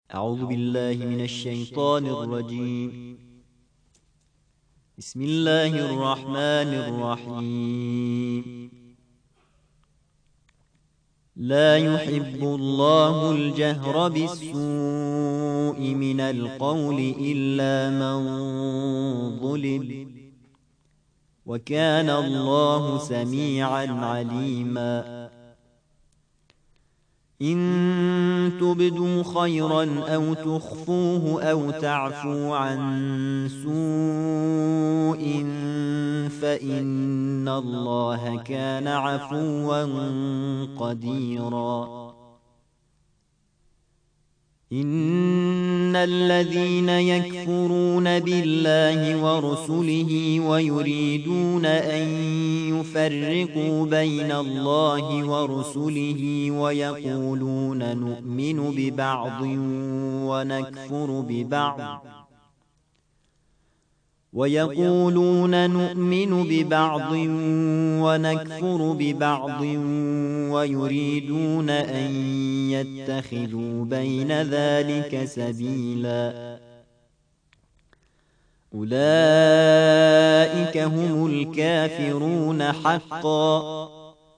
أعوذ بالله من الشيطان الرجيم. بسم الله الرحمن الرحيم. لا يحب الله الجهر بالسوء من القول إلا من ظلم، وكان الله سميعا عليما. إن تبدوا خيرا أو تخفوه أو تعفو عن سوء فإن الله كان عفوا قديرا. إن الذين يكفرون بالله ورسله ويريدون أن يفرقوا بين الله ورسله ويقولون نؤمن ببعض ونكفر ببعض ويريدون أن يتخذوا بين ذلك سبيلا. أولئك هم الكافرون حقا،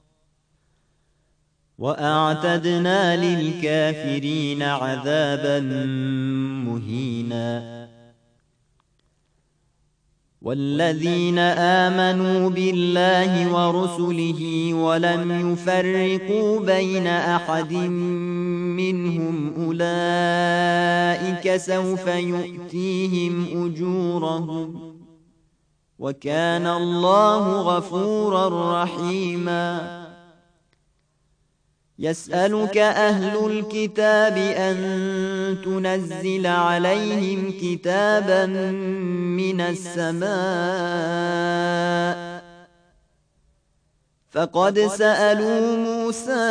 وأعتدنا للكافرين عذابا مهينا. والذين آمنوا بالله ورسله ولم يفرقوا بين أحد منهم أولئك سوف يؤتيهم أجورهم، وكان الله غفورا رحيما. يسألك أهل الكتاب أن تنزل عليهم كتابا من السماء، فقد سألوا موسى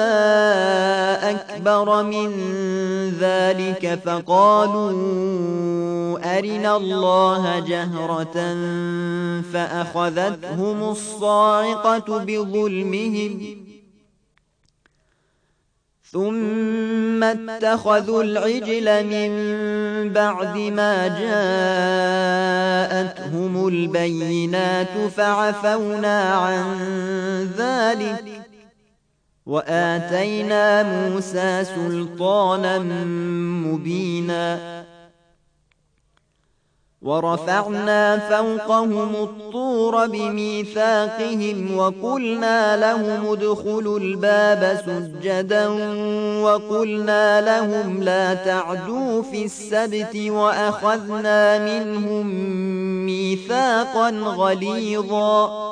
أكبر من ذلك فقالوا أرنا الله جهرة فأخذتهم الصاعقة بظلمهم ثم اتخذوا العجل من بعد ما جاءتهم البينات فعفونا عن ذلك وآتينا موسى سلطانا مبينا. ورفعنا فوقهم الطور بميثاقهم وقلنا لهم ادخلوا الباب سجدا وقلنا لهم لا تعدوا في السبت وأخذنا منهم ميثاقا غليظا.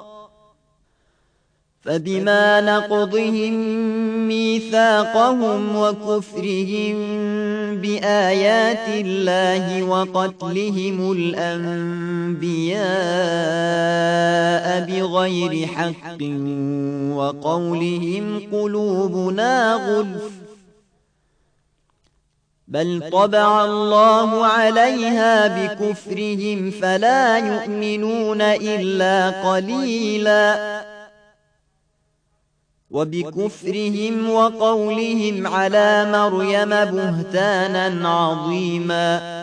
فبما نقضهم ميثاقهم وكفرهم بآيات الله وقتلهم الأنبياء بغير حق وقولهم قلوبنا غلف بل طبع الله عليها بكفرهم فلا يؤمنون إلا قليلا. وبكفرهم وقولهم على مريم بهتانا عظيما.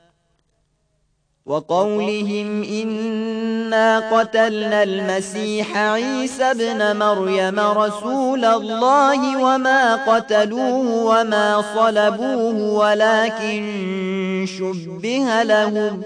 وقولهم إنا قتلنا المسيح عيسى ابن مريم رسول الله وما قتلوه وما صلبوه ولكن شبه لهم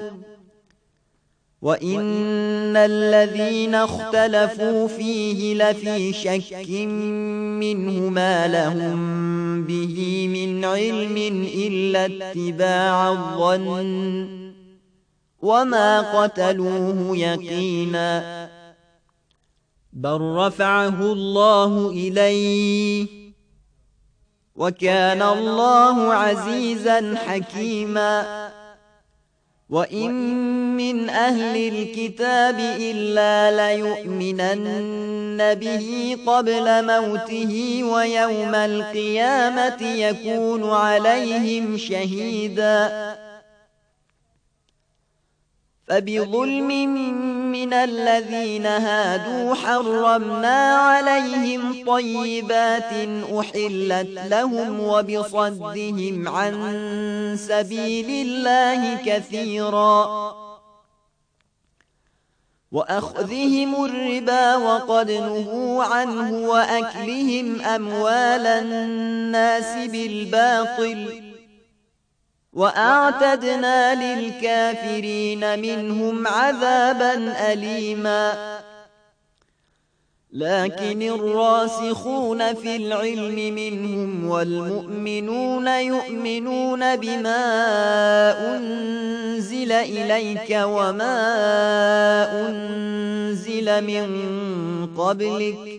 وإن الذين اختلفوا فيه لفي شك منه ما لهم به من علم إلا اتباع الظن وما قتلوه يقينا بل رفعه الله إليه وكان الله عزيزا حكيما. وإن من أهل الكتاب إلا ليؤمنن به قبل موته ويوم القيامة يكون عليهم شهيدا. فبظلم من الذين هادوا حرمنا عليهم طيبات أحلت لهم وبصدهم عن سبيل الله كثيرا وأخذهم الربا وقد نهوا عنه وأكلهم أموال الناس بالباطل وأعتدنا للكافرين منهم عذابا أليما لكن الراسخون في العلم منهم والمؤمنون يؤمنون بما أنزل إليك وما أنزل من قبلك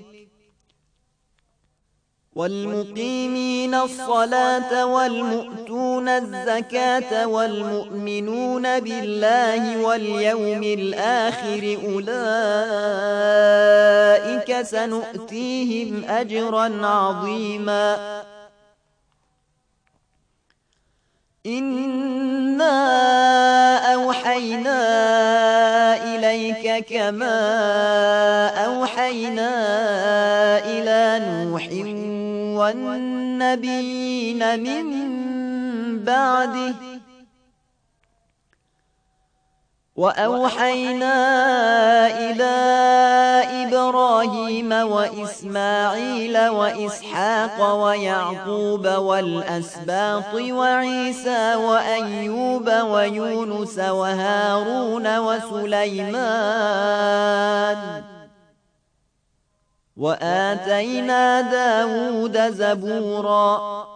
والمقيمين الصلاة والمؤتون الزكاة والمؤمنون بالله واليوم الآخر أولئك سنؤتيهم أجرا عظيما إنا أوحينا إليك كما أوحينا إلى نوح والنبيين من بعده وأوحينا إلى إبراهيم وإسماعيل وإسحاق ويعقوب والأسباط وعيسى وأيوب ويونس وهارون وسليمان وآتينا داود زبورا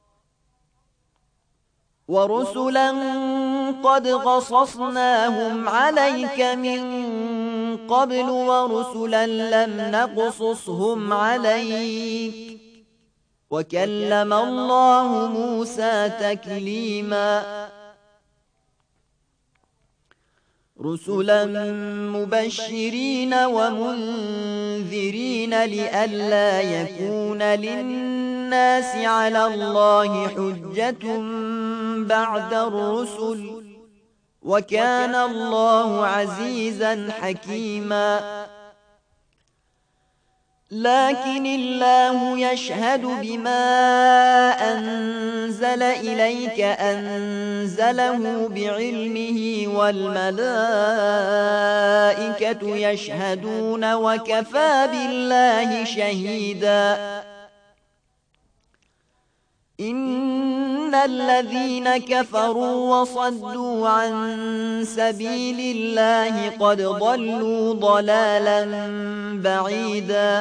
ورسلا قد قصصناهم عليك من قبل ورسلا لم نقصصهم عليك وكلم الله موسى تكليما رسلا مبشرين ومنذرين لئلا يكون للناس على الله حجة بعد الرسل وكان الله عزيزا حكيما لكن الله يشهد بما أنزل إليك أنزله بعلمه والملائكة يشهدون وكفى بالله شهيدا إن الذين كفروا وصدوا عن سبيل الله قد ضلوا ضلالا بعيدا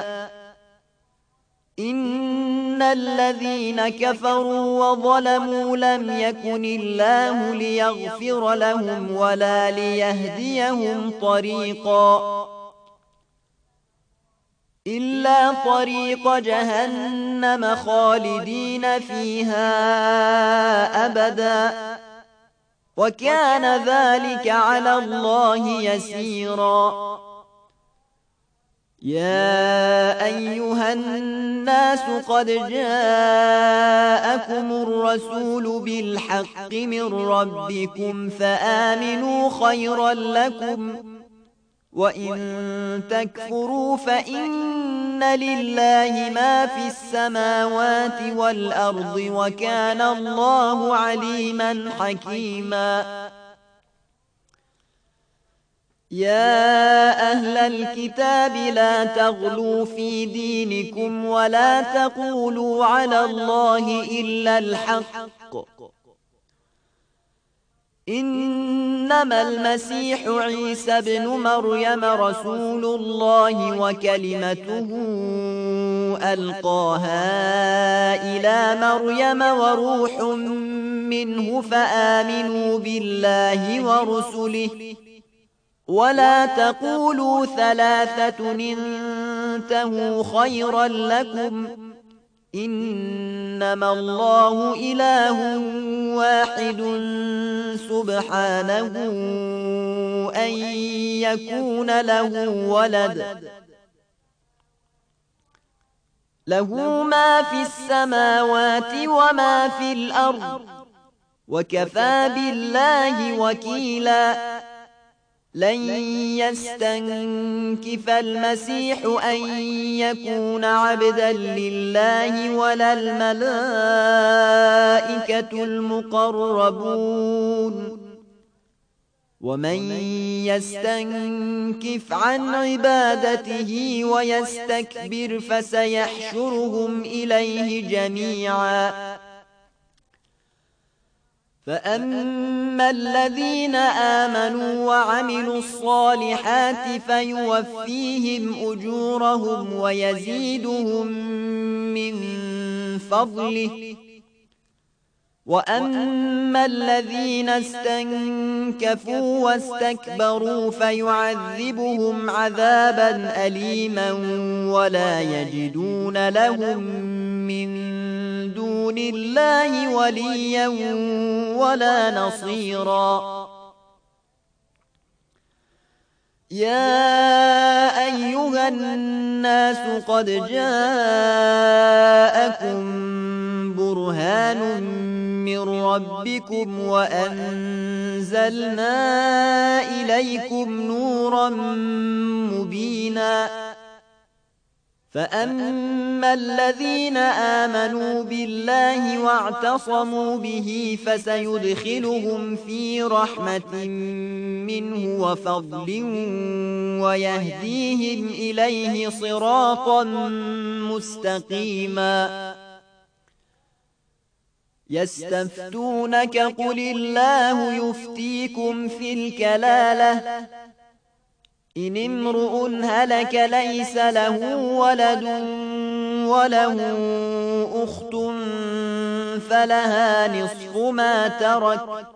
إن الذين كفروا وظلموا لم يكن الله ليغفر لهم ولا ليهديهم طريقا إلا طريق جهنم خالدين فيها أبدا وكان ذلك على الله يسيرا يا أيها الناس قد جاءكم الرسول بالحق من ربكم فآمنوا خيرا لكم وإن تكفروا فإن لله ما في السماوات والأرض وكان الله عليما حكيما يا أهل الكتاب لا تغلوا في دينكم ولا تقولوا على الله إلا الحق إنما المسيح عيسى ابن مريم رسول الله وكلمته ألقاها إلى مريم وروح منه فآمنوا بالله ورسله ولا تقولوا ثلاثة انتهوا خيرا لكم إنما الله إله واحد سبحانه أن يكون له ولد له ما في السماوات وما في الأرض وكفى بالله وكيلا لن يستنكف المسيح أن يكون عبدا لله ولا الملائكة المقربون ومن يستنكف عن عبادته ويستكبر فسيحشرهم إليه جميعا فأما الذين آمنوا وعملوا الصالحات فيوفيهم أجورهم ويزيدهم من فضله وأما الذين استنكفوا واستكبروا فيعذبهم عذابا أليما ولا يجدون لهم من دون الله وليا ولا نصيرا يا أيها الناس قد جاءكم برهان من ربكم وأنزلنا إليكم نورا مبينا فأما الذين آمنوا بالله واعتصموا به فسيدخلهم في رحمة منه وفضل ويهديهم إليه صراطا مستقيما يستفتونك قل الله يفتيكم في الكلالة إن امرؤ هلك ليس له ولد وله أخت فلها نصف ما ترك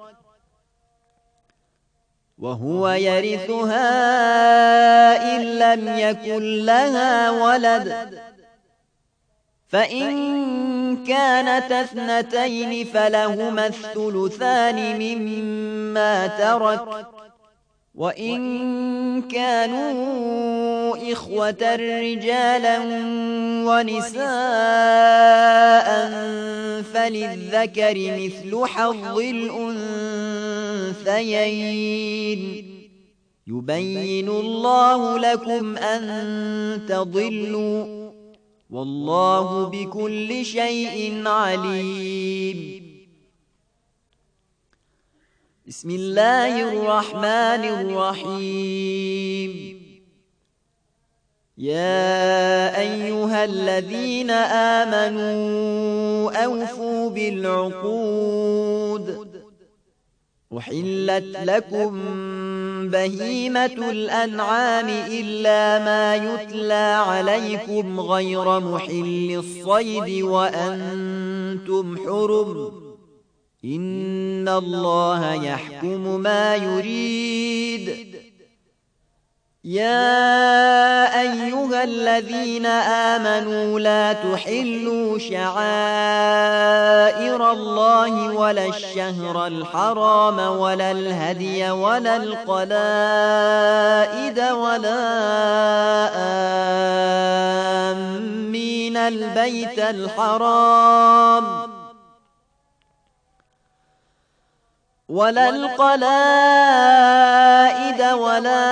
وهو يرثها إن لم يكن لها ولد فإن كانت اثنتين فلهما الثلثان مما ترك وإن كانوا إخوة رجالا ونساء فللذكر مثل حظ الأنثيين يبين الله لكم أن تضلوا والله بكل شيء عليم بسم الله الرحمن الرحيم يا أيها الذين آمنوا أوفوا بالعقود أحلت لكم بهيمة الأنعام إلا ما يتلى عليكم غير محل الصيد وأنتم حرم إن الله يحكم ما يريد يا أيها الذين آمنوا لا تحلوا شعائر الله ولا الشهر الحرام ولا الهدي ولا القلائد ولا آمين البيت الحرام ولا القلائد ولا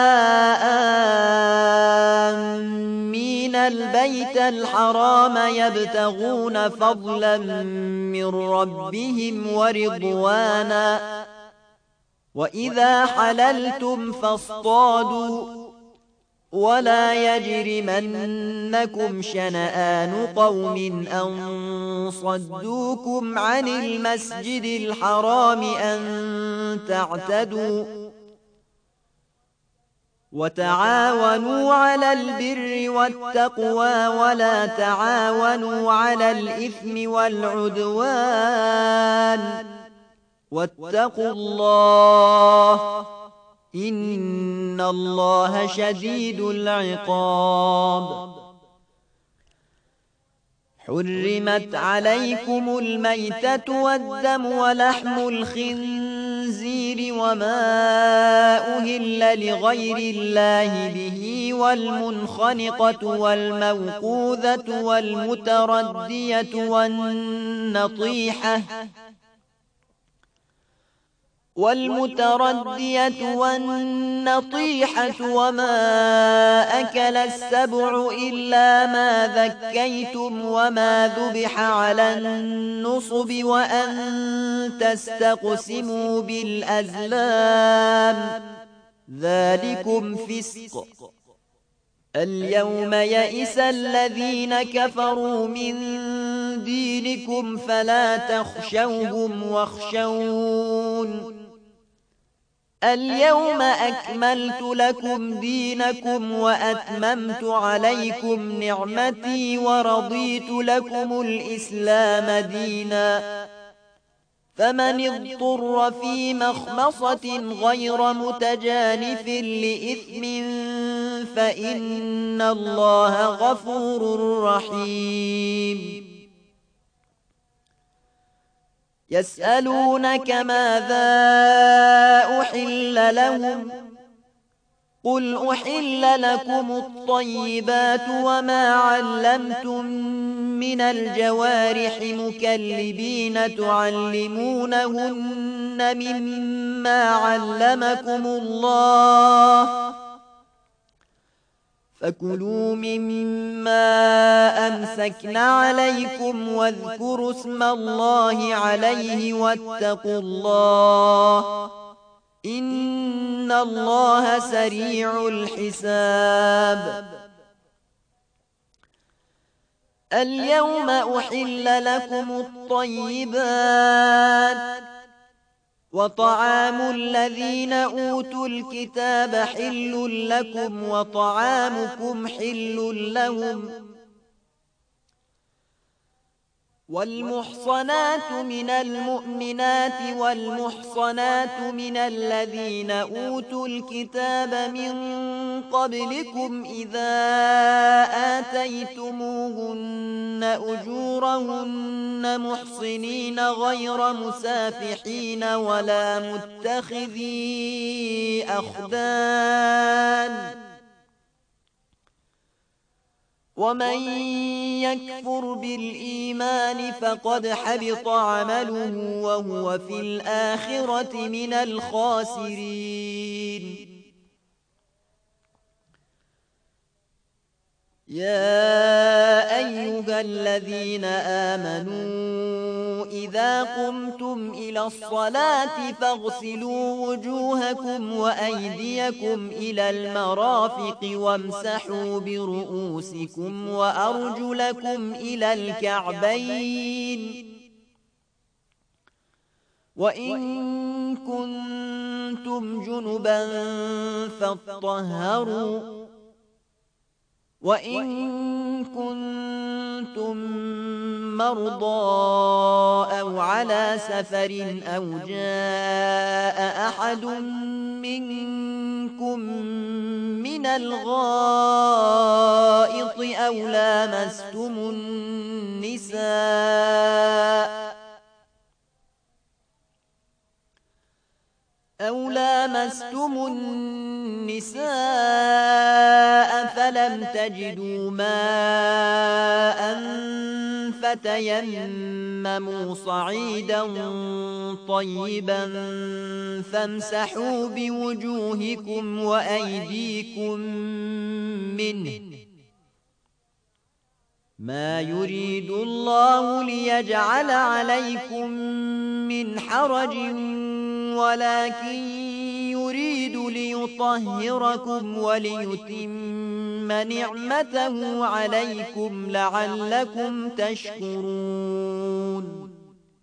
آمين البيت الحرام يبتغون فضلا من ربهم ورضوانا وإذا حللتم فاصطادوا ولا يجرمنكم شنآن قوم أن صدوكم عن المسجد الحرام أن تعتدوا وتعاونوا على البر والتقوى ولا تعاونوا على الإثم والعدوان واتقوا الله إن الله شديد العقاب حرمت عليكم الميتة والدم ولحم الخنزير وما أهل لغير الله به والمنخنقة والموقوذة والمتردية والنطيحة والمتردية والنطيحة وما أكل السبع إلا ما ذكيتم وما ذبح على النصب وأن تستقسموا بالأزلام ذلكم فسق. اليوم يئس الذين كفروا من دينكم فلا تخشوهم واخشون اليوم أكملت لكم دينكم وأتممت عليكم نعمتي ورضيت لكم الإسلام دينا فمن اضطر في مخمصة غير متجانف لإثم فإن الله غفور رحيم. يسألونك ماذا أحل لهم قل أحل لكم الطيبات وما علمتم من الجوارح مكلبين تعلمونهن مما علمكم الله فكلوا مما أمسكن عليكم واذكروا اسم الله عليه واتقوا الله إن الله سريع الحساب. اليوم أحل لكم الطيبات وطعام الذين أوتوا الكتاب حل لكم وطعامكم حل لهم والمحصنات من المؤمنات والمحصنات من الذين أوتوا الكتاب من قبلكم إذا آتيتموهن أجورهن محصنين غير مسافحين ولا متخذي أخدان ومن يكفر بالإيمان فقد حبط عمله وهو في الآخرة من الخاسرين. يا أيها الذين آمنوا إذا قمتم إلى الصلاة فاغسلوا وجوهكم وأيديكم إلى المرافق وامسحوا برؤوسكم وأرجلكم إلى الكعبين وإن كنتم جنبا فاطهروا وإن كنتم مرضى أو على سفر أو جاء أحد منكم من الغائط أو لامستم النساء فلم تجدوا ماء فتيمموا صعيدا طيبا فامسحوا بوجوهكم وأيديكم منه ما يريد الله ليجعل عليكم من حرج ولكن يريد ليطهركم وليتم نعمته عليكم لعلكم تشكرون.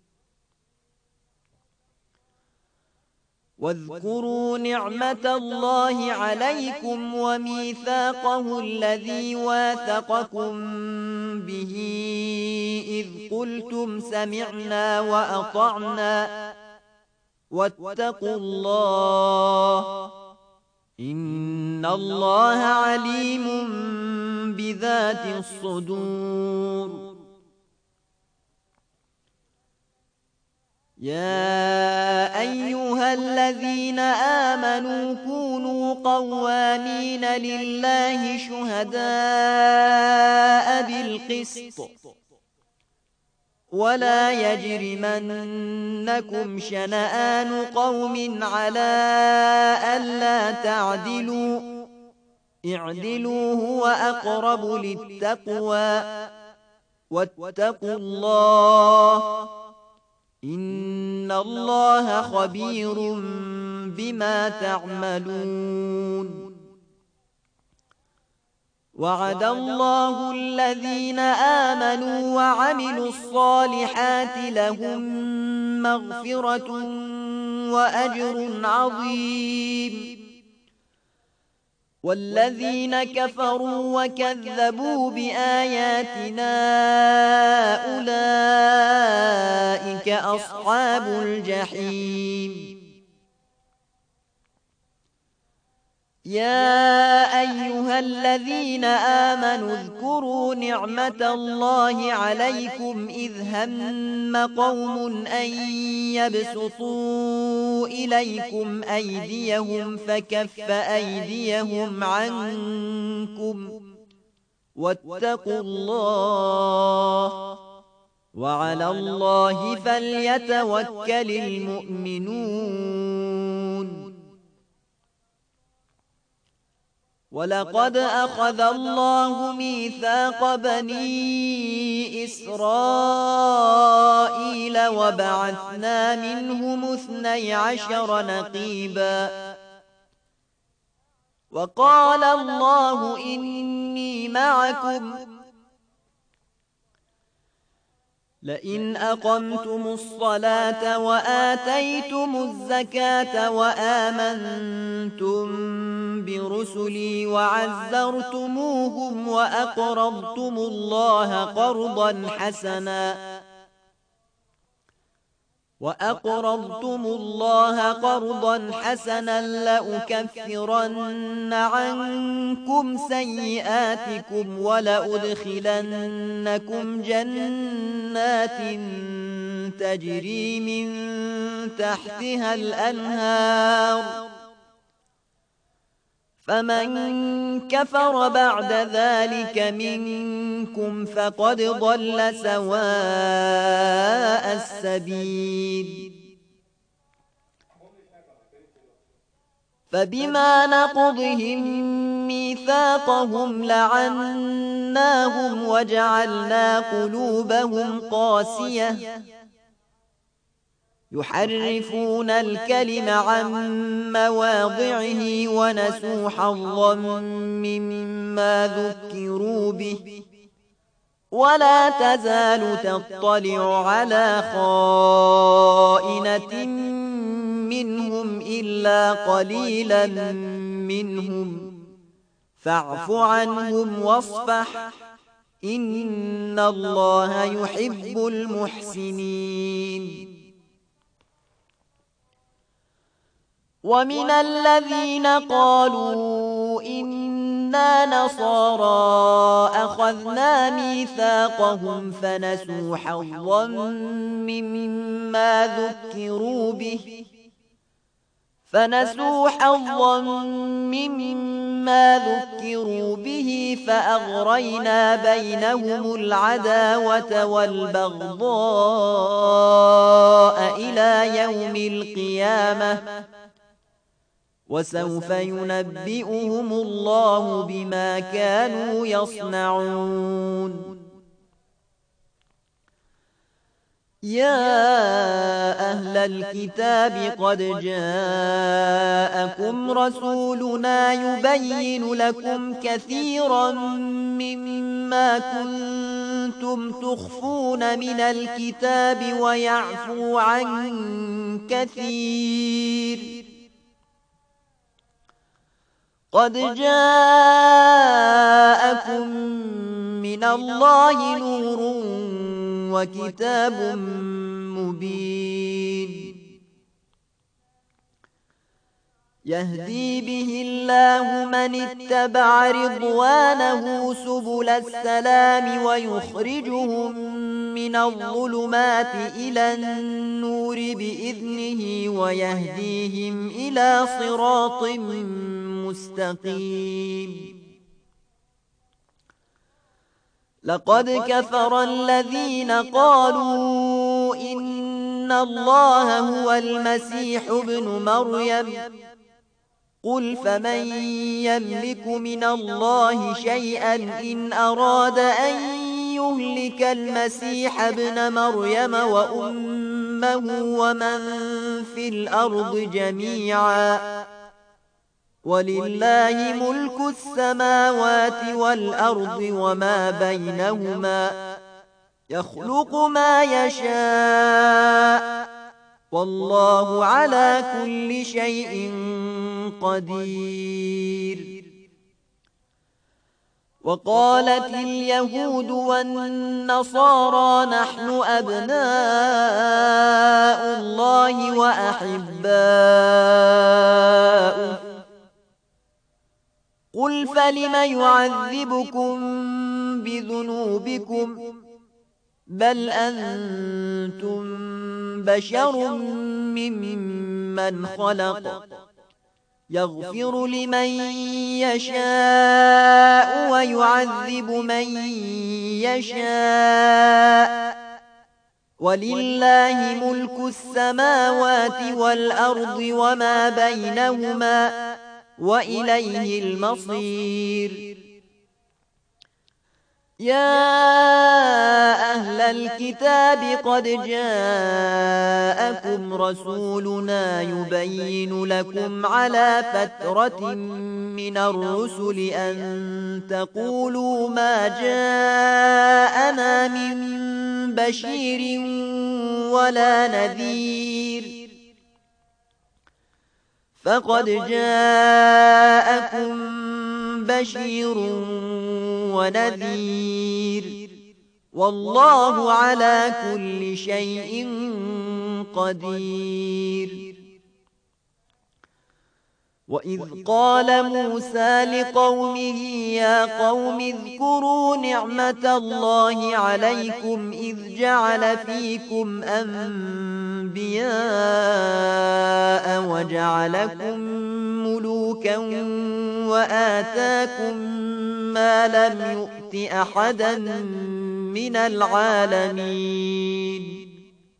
واذكروا نعمة الله عليكم وميثاقه الذي واثقكم به إذ قلتم سمعنا وأطعنا واتقوا الله إن الله عليم بذات الصدور. يا أيها الذين آمنوا كونوا قوامين لله شهداء بالقسط ولا يجرمنكم شنآن قوم على ألا تعدلوا اعدلوا هو أقرب للتقوى واتقوا الله إن الله خبير بما تعملون. وعد الله الذين آمنوا وعملوا الصالحات لهم مغفرة وأجر عظيم. والذين كفروا وكذبوا بآياتنا أولئك أصحاب الجحيم. يا أيها الذين آمنوا اذكروا نعمة الله عليكم إذ هم قوم أن يبسطوا إليكم أيديهم فكف أيديهم عنكم واتقوا الله وعلى الله فليتوكل المؤمنون. ولقد أخذ الله ميثاق بني إسرائيل وبعثنا منهم 12 نقيبا وقال الله إني معكم لئن أقمتم الصلاة وآتيتم الزكاة وآمنتم برسلي وعزرتموهم وأقرضتم الله قرضا حسنا لأكفرن عنكم سيئاتكم ولأدخلنكم جنات تجري من تحتها الأنهار فمن كفر بعد ذلك منكم فقد ضل سواء السبيل. فبما نقضهم ميثاقهم لعناهم وجعلنا قلوبهم قاسية يحرفون الكلم عن مواضعه ونسوا حظا مما ذكروا به ولا تزال تطلع على خائنة منهم إلا قليلا منهم فاعف عنهم واصفح إن الله يحب المحسنين. ومن الذين قالوا إنا نصارى أخذنا ميثاقهم فنسوا حظا مما ذكروا به فأغرينا بينهم العداوة والبغضاء إلى يوم القيامة وسوف ينبئهم الله بما كانوا يصنعون. يا أهل الكتاب قد جاءكم رسولنا يبين لكم كثيرا مما كنتم تخفون من الكتاب ويعفو عن كثير قد جاءكم من الله نور وكتاب مبين يهدي به الله من اتبع رضوانه سبل السلام ويخرجهم من الظلمات إلى النور بإذنه ويهديهم إلى صراط مستقيم. لقد كفر الذين قالوا إن الله هو المسيح ابن مريم قل فمن يملك من الله شيئا إن أراد أن يهلك المسيح ابن مريم وأمه ومن في الأرض جميعا ولله ملك السماوات والأرض وما بينهما يخلق ما يشاء والله على كل شيء قدير. وقالت اليهود والنصارى نحن أبناء الله وأحباؤه قل فلم يعذبكم بذنوبكم بل أنتم بشر ممن خلق يغفر لمن يشاء ويعذب من يشاء ولله ملك السماوات والأرض وما بينهما وإليه المصير. يا أهل الكتاب قد جاءكم رسولنا يبين لكم على فترة من الرسل أن تقولوا ما جاءنا من بشير ولا نذير فقد جاءكم بشير ونذير والله على كل شيء قدير. وإذ قال موسى لقومه يا قوم اذكروا نعمة الله عليكم إذ جعل فيكم أنبياء وجعلكم ملوكا وآتاكم ما لم يؤت أحدا من العالمين.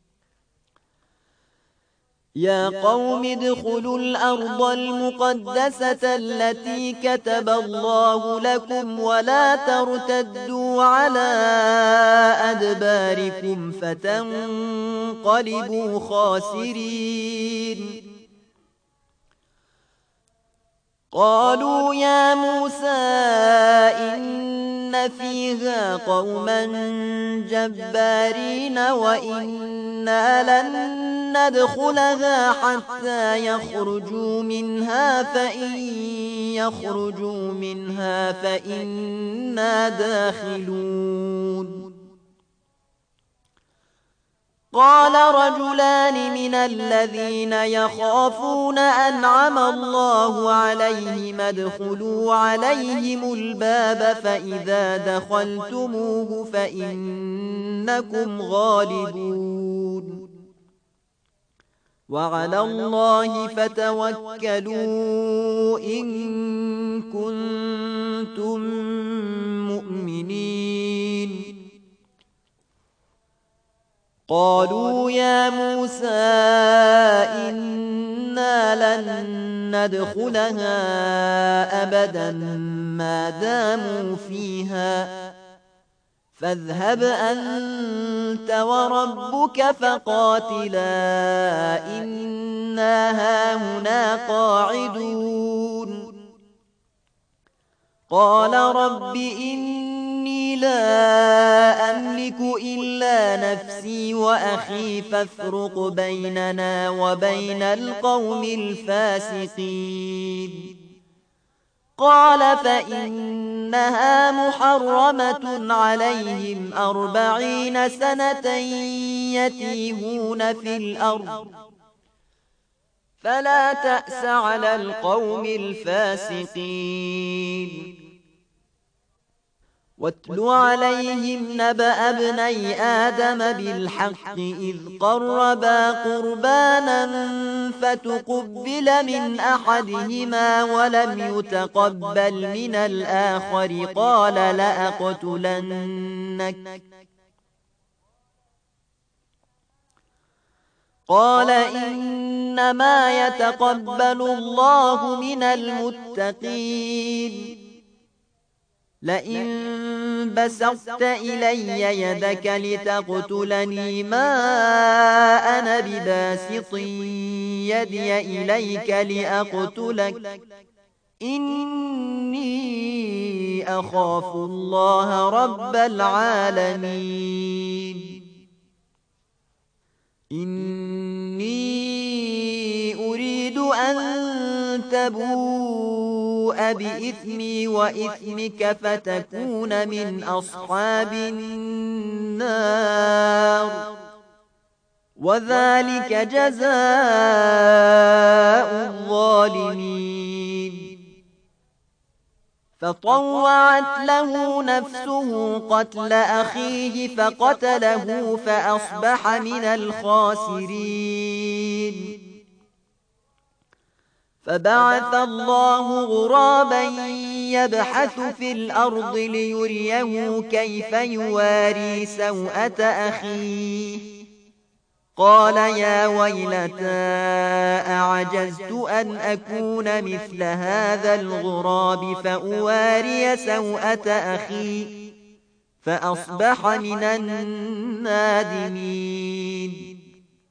يا قوم ادخلوا الأرض المقدسة التي كتب الله لكم ولا ترتدوا على أدباركم فتنقلبوا خاسرين. قالوا يا موسى إن فيها قوما جبارين وإنا لن ندخلها حتى يخرجوا منها فإن يخرجوا منها فإنا داخلون. قال رجلان من الذين يخافون أنعم الله عليهم ادخلوا عليهم الباب فإذا دخلتموه فإنكم غالبون وعلى الله فتوكلوا إن كنتم مؤمنين. قالوا يا موسى إنا لن ندخلها أبدا ما داموا فيها فاذهب أنت وربك فقاتلا إنا هاهنا قاعدون. قال رب إني لا أملك إلا نفسي وأخي فافرق بيننا وبين القوم الفاسقين. قال فإنها محرمة عليهم 40 سنة يتيهون في الأرض فلا تأس على القوم الفاسقين. واتل عليهم نبأ ابني آدم بالحق إذ قربا قربانا فتقبل من أحدهما ولم يتقبل من الآخر قال لأقتلنك قال إنما يتقبل الله من المتقين لئن بسطت إلي يدك لتقتلني ما أنا بباسط يدي إليك لأقتلك إني أخاف الله رب العالمين إني أريد أن تبوء بإثمي وإثمك فتكون من أصحاب النار وذلك جزاء الظالمين فطوعت له نفسه قتل أخيه فقتله فأصبح من الخاسرين فبعث الله غرابا يبحث في الأرض ليريه كيف يواري سوءة أخيه قال يا ويلتى أعجزت أن أكون مثل هذا الغراب فأواري سوءة أخي فأصبح من النادمين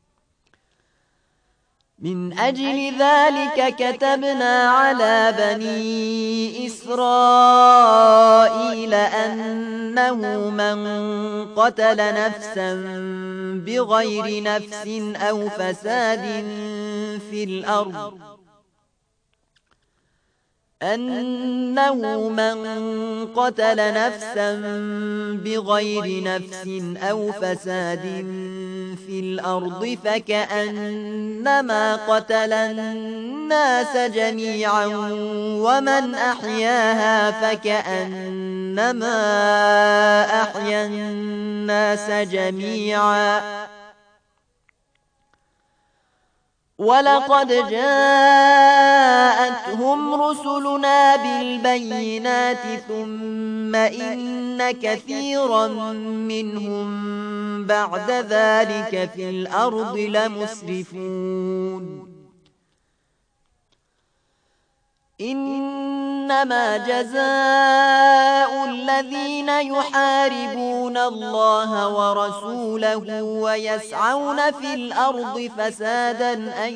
من أجل ذلك كتبنا على بني إسرائيل أنه من قتل نفسا بغير نفس أو فساد في الأرض فكأنما قتل الناس جميعا ومن أحياها فكأنما أحيا الناس جميعا ولقد جاءتهم رسلنا بالبينات ثم إن كثيرا منهم بعد ذلك في الأرض لمسرفون إنما جزاء الذين يحاربون الله ورسوله ويسعون في الأرض فسادا أن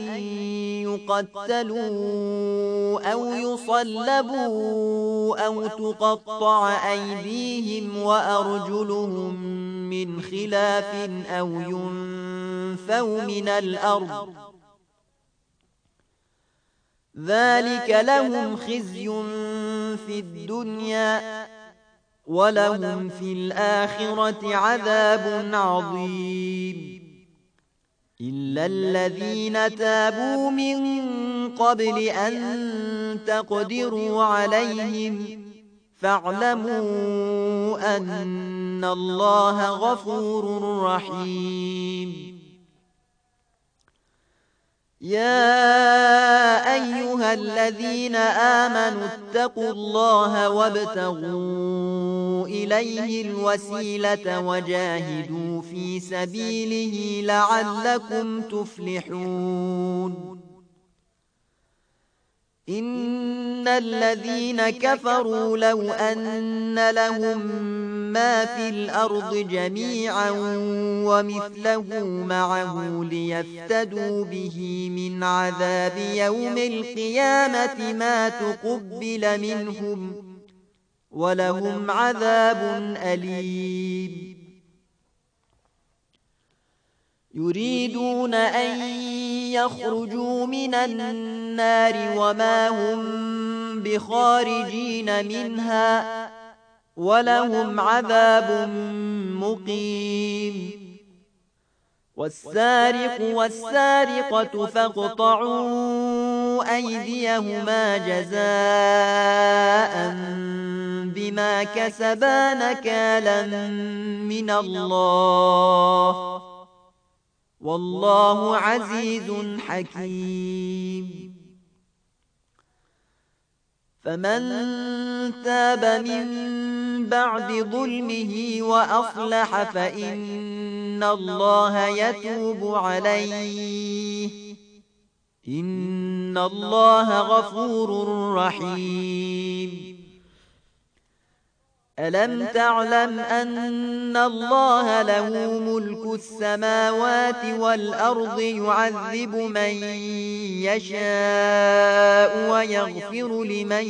يقتلوا أو يصلبوا أو تقطع أيديهم وأرجلهم من خلاف أو ينفوا من الأرض ذلك لهم خزي في الدنيا ولهم في الآخرة عذاب عظيم إلا الذين تابوا من قبل أن تقدروا عليهم فاعلموا أن الله غفور رحيم يا أيها الذين آمنوا اتقوا الله وابتغوا إليه الوسيلة وجاهدوا في سبيله لعلكم تفلحون إن الذين كفروا لو أن لهم ما في الأرض جميعا ومثله معه ليفتدوا به من عذاب يوم القيامة ما تقبل منهم ولهم عذاب أليم يريدون أن يخرجوا من النار وما هم بخارجين منها ولهم عذاب مقيم والسارق والسارقة فاقطعوا أيديهما جزاء بما كسبا نكالا من الله والله عزيز حكيم فمن تاب من بعد ظلمه وأصلح فإن الله يتوب عليه إن الله غفور رحيم ألم تعلم أن الله له ملك السماوات والأرض يعذب من يشاء ويغفر لمن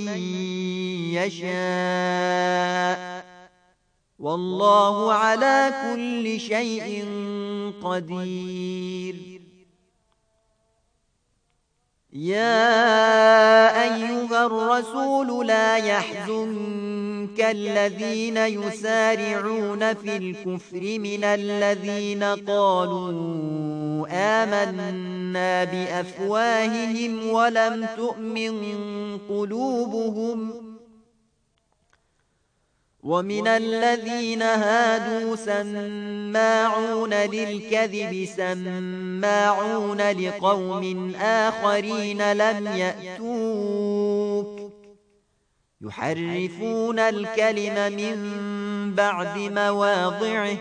يشاء والله على كل شيء قدير يا أيها الرسول لا يحزنك الذين يسارعون في الكفر من الذين قالوا آمنا بأفواههم ولم تؤمن قلوبهم ومن الذين هادوا سماعون للكذب سماعون لقوم آخرين لم يأتوك يحرفون الكلم من بعد مواضعه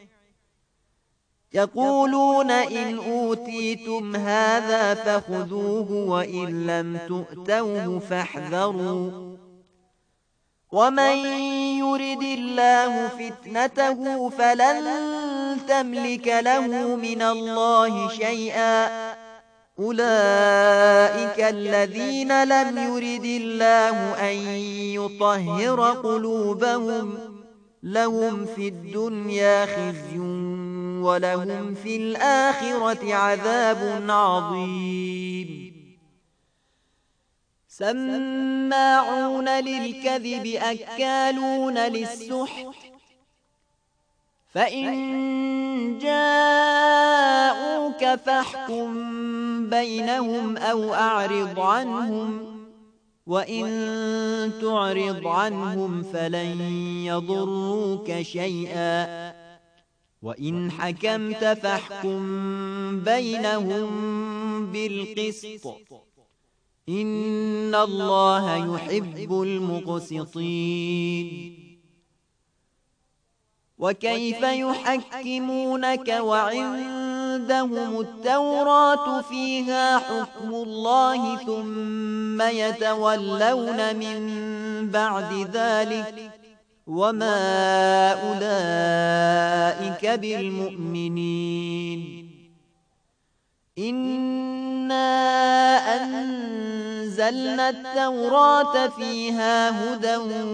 يقولون إن أوتيتم هذا فخذوه وإن لم تؤتوه فاحذروا ومن يرد الله فتنته فلن تملك له من الله شيئا أولئك الذين لم يرد الله أن يطهر قلوبهم لهم في الدنيا خزي ولهم في الآخرة عذاب عظيم سماعون للكذب أكالون للسحت فإن جاءوك فاحكم بينهم أو أعرض عنهم وإن تعرض عنهم فلن يضروك شيئا وإن حكمت فاحكم بينهم بالقسط إن الله يحب المقسطين وكيف يحكمونك وعندهم التوراة فيها حكم الله ثم يتولون من بعد ذلك وما أولئك بالمؤمنين إنا أنزلنا التوراة فيها هدى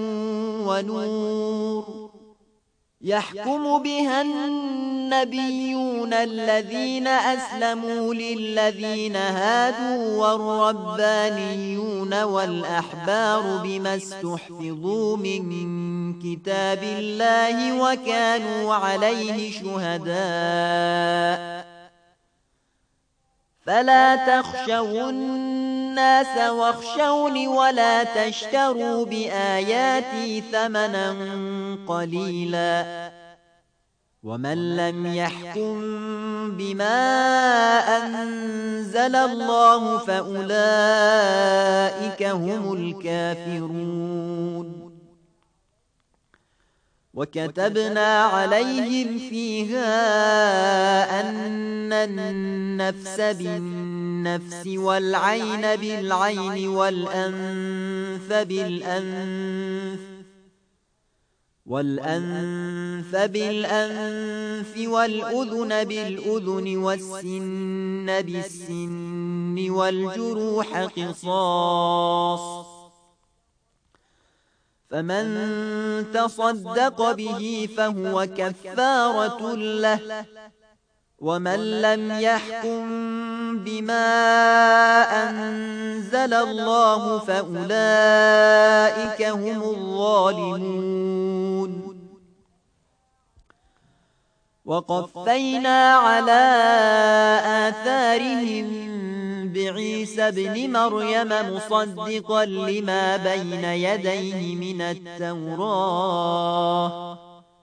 ونور يحكم بها النبيون الذين أسلموا للذين هادوا والربانيون والأحبار بما استحفظوا من كتاب الله وكانوا عليه شهداء فلا تخشوا الناس واخشوني ولا تشتروا بآياتي ثمنا قليلا ومن لم يحكم بما أنزل الله فأولئك هم الكافرون وكتبنا عليهم فيها أن النفس بالنفس والعين بالعين والأنف بالأنف والأذن بالأذن والسن بالسن والجروح قصاص فمن تصدق به فهو كفارة له ومن لم يحكم بما أنزل الله فأولئك هم الظالمون وقفينا على آثارهم بعيسى ابن مريم مصدقا لما بين يديه من التوراة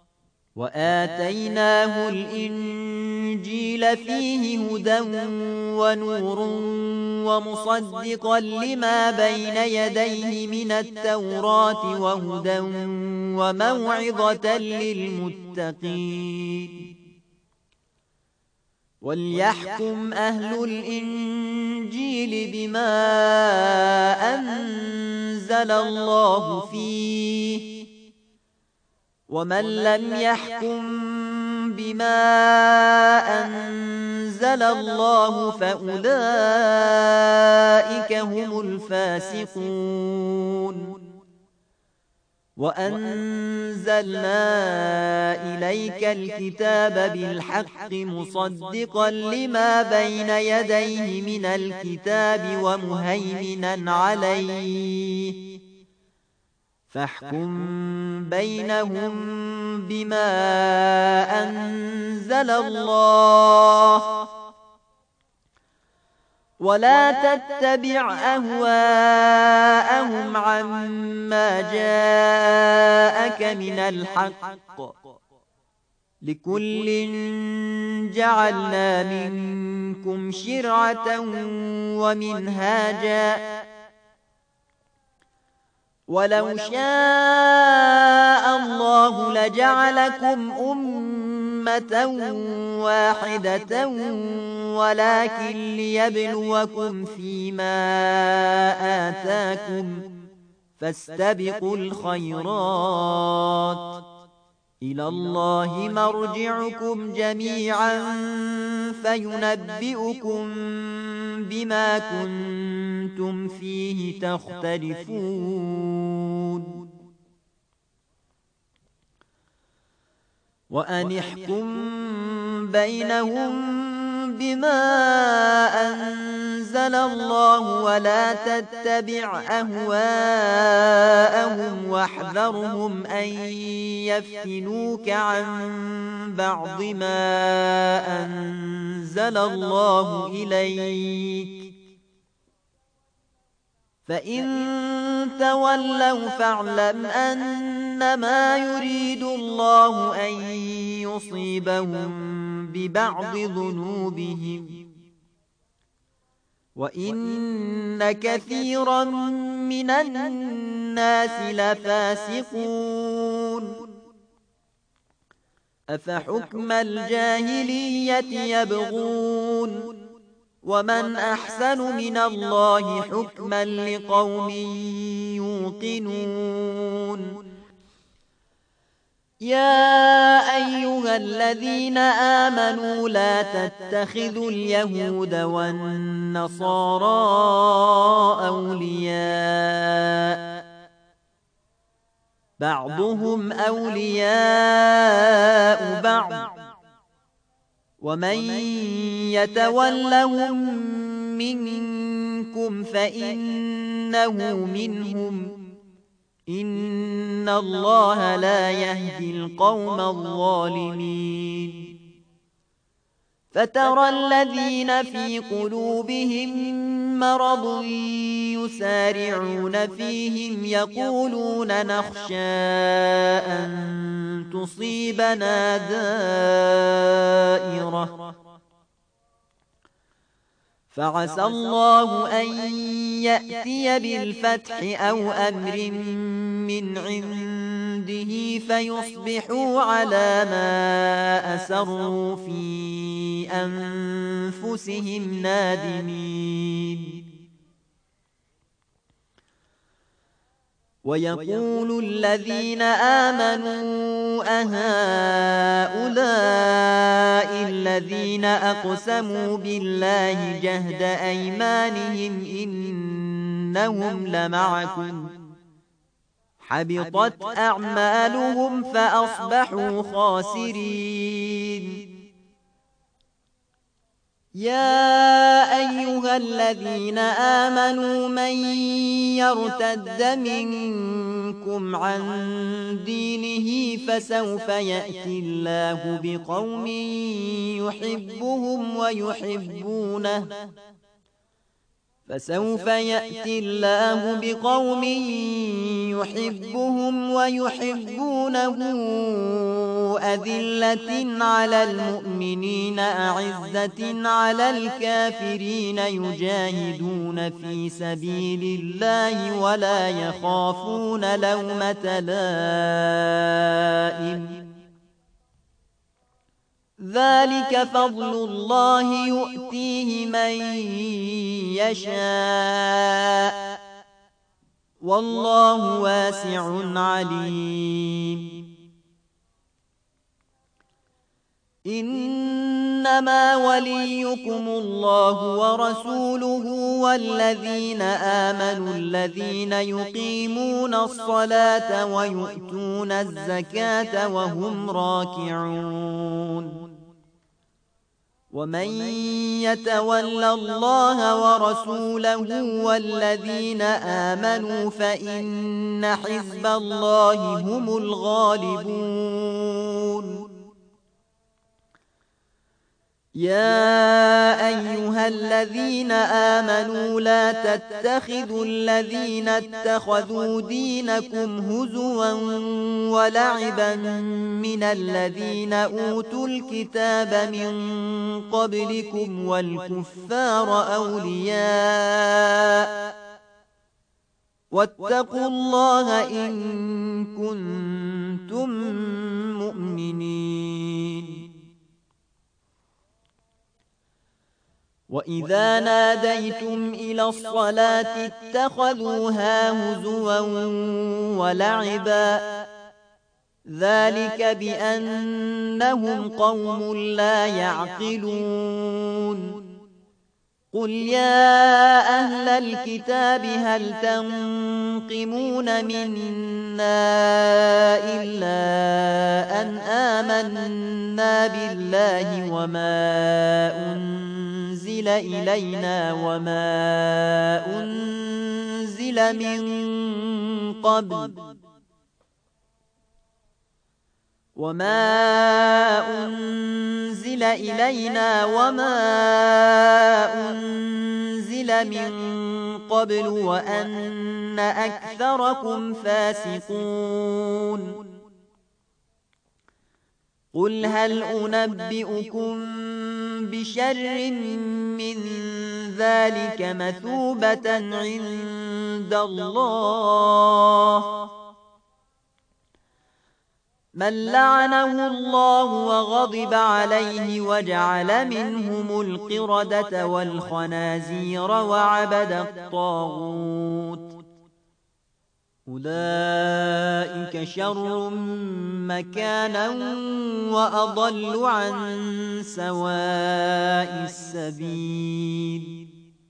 وآتيناه الإنجيل فيه هدى ونور ومصدقا لما بين يديه من التوراة وهدى وموعظة للمتقين وليحكم أهل الإنجيل بما أنزل الله فيه ومن لم يحكم بما أنزل الله فأولئك هم الفاسقون وأنزلنا إليك الكتاب بالحق مصدقا لما بين يديه من الكتاب ومهيمنا عليه فاحكم بينهم بما أنزل الله ولا تتبع أهواءهم عما جاءك من الحق لكل جعلنا منكم شرعة ومنهاجا ولو شاء الله لجعلكم أمة واحدة ولكن ليبلوكم فيما آتاكم فاستبقوا الخيرات إلى الله مرجعكم جميعا فينبئكم بما كنتم فيه تختلفون وأن احكم بينهم بما أنزل الله ولا تتبع أهواءهم واحذرهم أن يفتنوك عن بعض ما أنزل الله إليك فإن تولوا فاعلم أنما يريد الله أن يصيبهم ببعض ذنوبهم وإن كثيرا من الناس لفاسقون أفحكم الجاهلية يبغون ومن أحسن من الله حكما لقوم يوقنون يا أيها الذين آمنوا لا تتخذوا اليهود والنصارى أولياء بعضهم أولياء بعض ومن يتولهم منكم فإنه منهم إن الله لا يهدي القوم الظالمين فترى الذين في قلوبهم مرض يسارعون فيهم يقولون نخشى أن تصيبنا دائرة فعسى الله أن يأتي بالفتح أو أمر من عنده فيصبحوا على ما أسروا في أنفسهم نادمين ويقول الذين آمنوا أهؤلاء الذين أقسموا بالله جهد أيمانهم إنهم لمعكم حبطت أعمالهم فأصبحوا خاسرين يا أيها الذين آمنوا من يرتد منكم عن دينه فسوف يأتي الله بقوم يحبهم ويحبونه فسوف يأتي الله بقوم يحبهم ويحبونه أذلة على المؤمنين أعزة على الكافرين يجاهدون في سبيل الله ولا يخافون لومة لائم ذلك فضل الله يؤتيه من يشاء والله واسع عليم إنما وليكم الله ورسوله والذين آمنوا الذين يقيمون الصلاة ويؤتون الزكاة وهم راكعون ومن يتول الله ورسوله والذين آمنوا فإن حزب الله هم الغالبون يا أيها الذين آمنوا لا تتخذوا الذين اتخذوا دينكم هزوا ولعبا من الذين أوتوا الكتاب من قبلكم والكفار أولياء واتقوا الله إن كنتم مؤمنين وإذا ناديتم إلى الصلاة اتخذوها هزوا ولعبا ذلك بأنهم قوم لا يعقلون قل يا أهل الكتاب هل تنقمون منا إلا أن آمنا بالله وما أنزل إلينا وما أنزل من قبل وأن أكثركم فاسقون قل هل أنبئكم بشر من ذلك مثوبة عند الله من لعنه الله وغضب عليه وجعل منهم القردة والخنازير وعبد الطاغوت أولئك شر مكانا وأضل عن سواء السبيل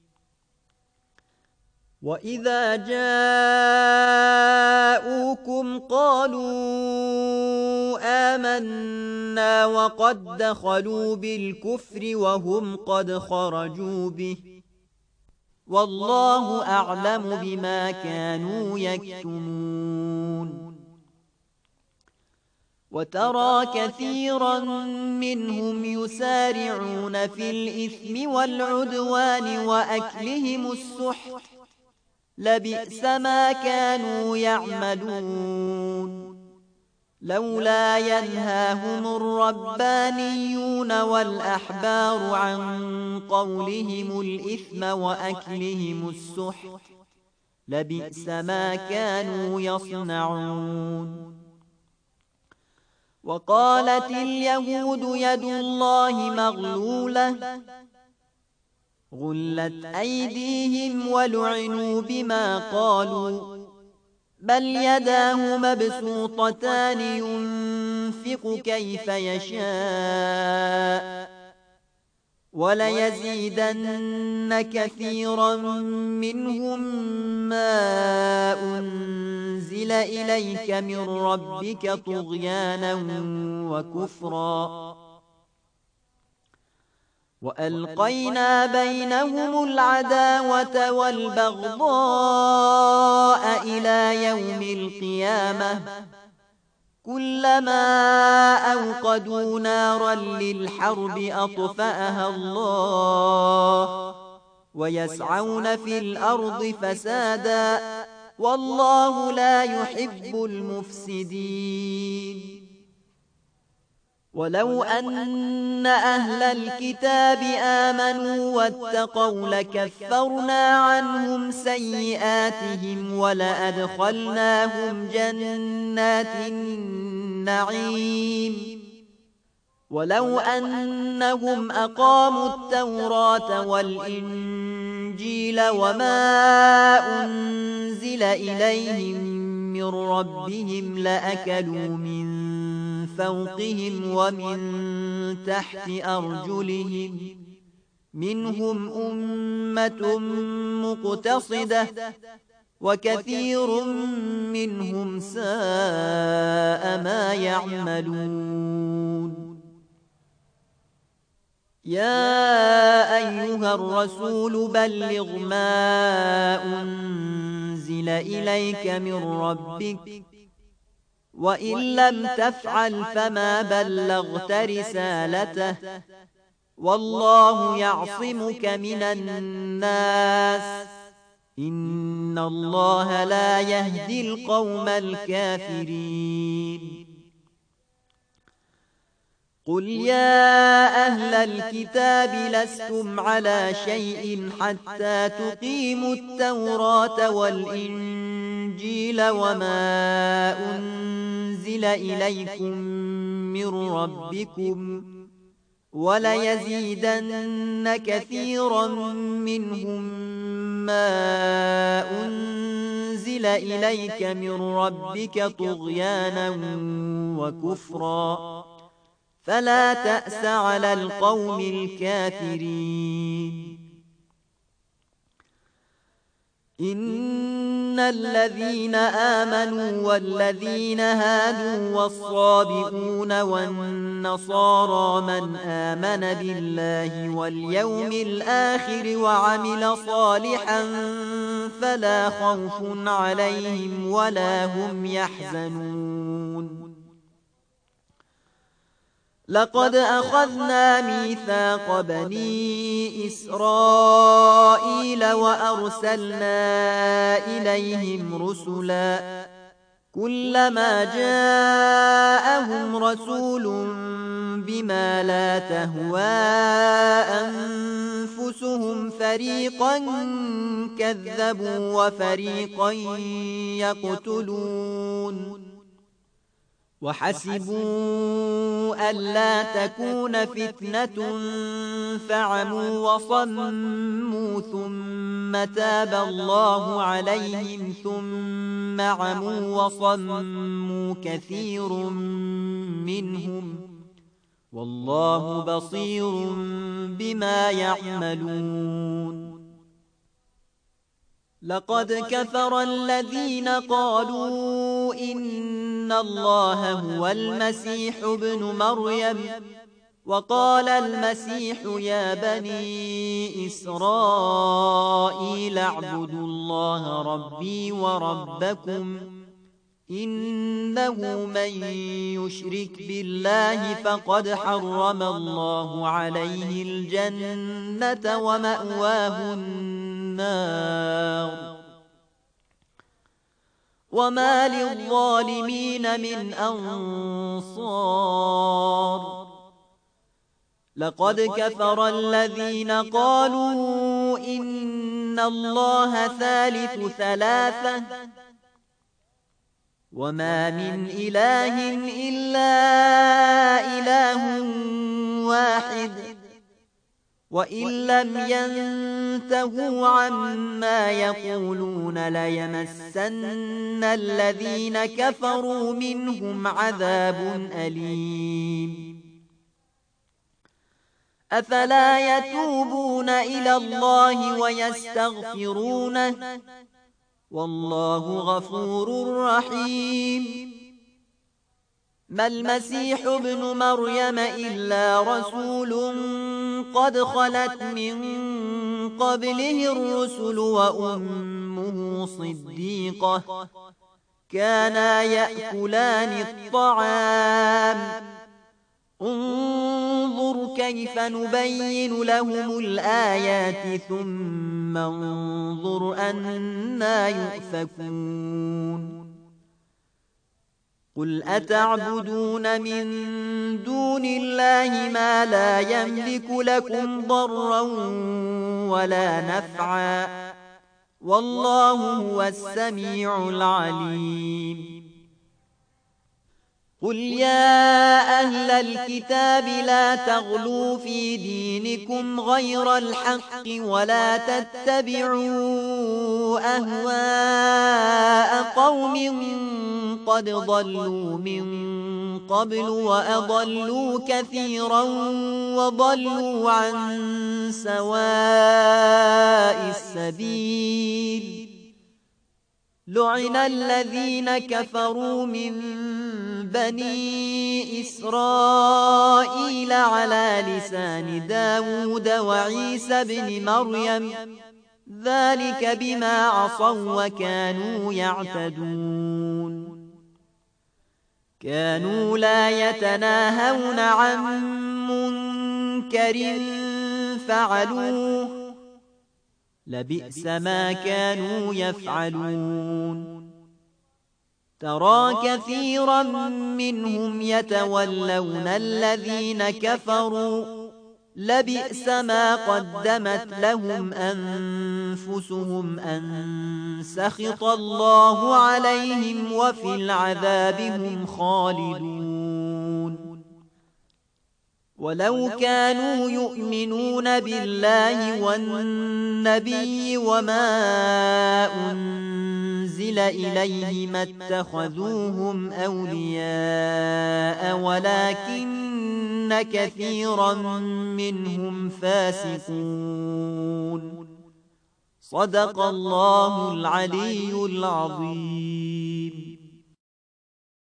وإذا جاءوكم قالوا آمنا وقد دخلوا بالكفر وهم قد خرجوا به والله أعلم بما كانوا يكتمون وترى كثيرا منهم يسارعون في الإثم والعدوان وأكلهم السحت لبئس ما كانوا يعملون لولا ينهاهم الربانيون والأحبار عن قولهم الإثم وأكلهم السحت لبئس ما كانوا يصنعون وقالت اليهود يد الله مغلولة غلت أيديهم ولعنوا بما قالوا بل يداه مبسوطتان ينفق كيف يشاء وليزيدن كثيرا منهم ما أنزل إليك من ربك طغيانا وكفرا وألقينا بينهم العداوة والبغضاء إلى يوم القيامة كلما أوقدوا نارا للحرب أطفأها الله ويسعون في الأرض فسادا والله لا يحب المفسدين. ولو أن أهل الكتاب آمنوا واتقوا لكفرنا عنهم سيئاتهم ولأدخلناهم جنات النعيم. ولو أنهم أقاموا التوراة والإنجيل وما أنزل إليهم من ربهم لأكلوا من فوقهم ومن تحت أرجلهم منهم أمة مقتصدة وكثير منهم ساء ما يعملون. يا أيها الرسول بلغ ما أنزل إليك من ربك وإن لم تفعل فما بلغت رسالته والله يعصمك من الناس إن الله لا يهدي القوم الكافرين. قل يا أهل الكتاب لستم على شيء حتى تقيموا التوراة والإنجيل وما أنزل إليكم من ربكم وليزيدن كثيرا منهم ما أنزل إليك من ربك طغيانا وكفرا فلا تأس على القوم الكافرين. إن الذين آمنوا والذين هادوا والصابئون والنصارى من آمن بالله واليوم الآخر وعمل صالحا فلا خوف عليهم ولا هم يحزنون. لقد أخذنا ميثاق بني إسرائيل وأرسلنا إليهم رسلا كلما جاءهم رسول بما لا تهوى أنفسهم فريقا كذبوا وفريقا يقتلون وحسبوا ألا تكون فتنة فعموا وصموا ثم تاب الله عليهم ثم عموا وصموا كثير منهم والله بصير بما يعملون. لقد كفر الذين قالوا إن الله هو المسيح ابن مريم وقال المسيح يا بني إسرائيل اعبدوا الله ربي وربكم إنه من يشرك بالله فقد حرم الله عليه الجنة ومأواه النار وما للظالمين من أنصار. لقد كفر الذين قالوا إن الله ثالث ثلاثة وما من إله إلا إله واحد وإن لم ينتهوا عما يقولون ليمسن الذين كفروا منهم عذاب أليم. أفلا يتوبون إلى الله ويستغفرونه والله غفور رحيم. ما المسيح ابن مريم إلا رسول قد خلت من قبله الرسل وأمه صديقة كانا يأكلان الطعام انظر كيف نبين لهم الآيات ثم انظر أنا يؤفكون قل أتعبدون من دون الله ما لا يملك لكم ضرا ولا نفعا والله هو السميع العليم قل يا أهل الكتاب لا تغلوا في دينكم غير الحق ولا تتبعوا أهواء قوم قد ضلوا من قبل وأضلوا كثيرا وضلوا عن سواء السبيل لعن الذين كفروا من بني إسرائيل على لسان داود وعيسى بن مريم ذلك بما عصوا وكانوا يعتدون كانوا لا يتناهون عن منكر فعلوه لبئس ما كانوا يفعلون ترى كثيرا منهم يتولون الذين كفروا لبئس ما قدمت لهم أنفسهم أن سخط الله عليهم وفي العذاب هم خالدون ولو كانوا يؤمنون بالله والنبي وما أنزل إليه ما اتخذوهم أولياء ولكن كثيرا منهم فاسقون صدق الله العلي العظيم